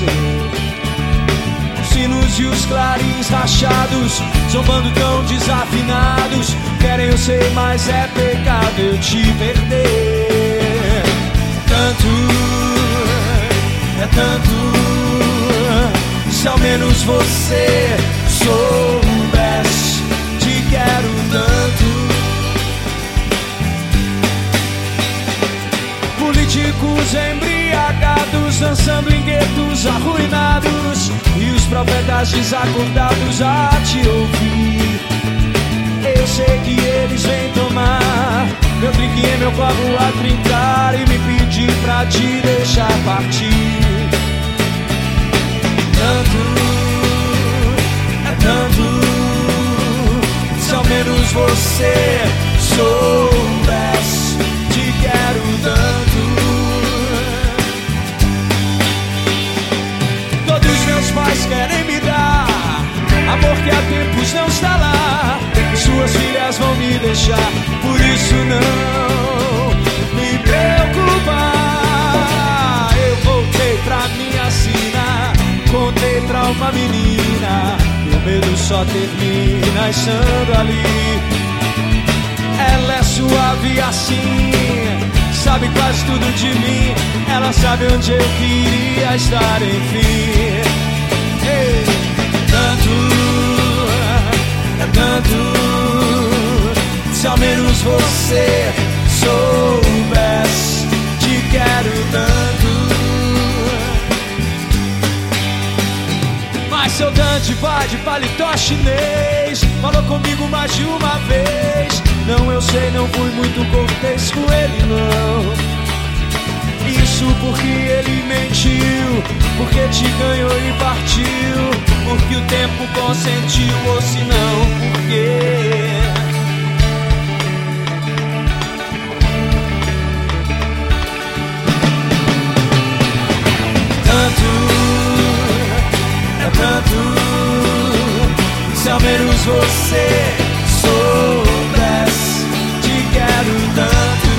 você. Os sinos e os clarins rachados, zombando tão desafinados, querem eu sei, mas é pecado eu te perder. É tanto, se ao menos você soubesse, te quero tanto. Políticos embriagados, dançando em guetos arruinados, e os profetas desacordados a te ouvir. Eu sei que eles vêm tomar meu drink em meu copo a trincar e me pedir pra te deixar partir. É tanto, se ao menos você soubesse, te quero tanto. Todos meus pais querem me dar amor que há tempos não está lá, e suas filhas vão me deixar, por isso não me preocupa. Eu voltei pra minha sina, contei pra uma menina, meu medo só termina estando ali. Ela é suave assim, sabe quase tudo de mim, ela sabe onde eu queria estar, enfim. Hey. É tanto, se ao menos você soubesse, te quero tanto. Mas seu Dante vai de paletó chinês, falou comigo mais de uma vez. Não, eu sei, não fui muito cortês com ele, não. Isso porque ele mentiu, porque te ganhou e partiu, porque o tempo consentiu, ou se não, porque é tanto, se ao menos você soubesse, te quero tanto.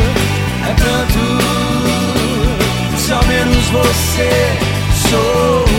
É tanto, se ao menos você soubesse.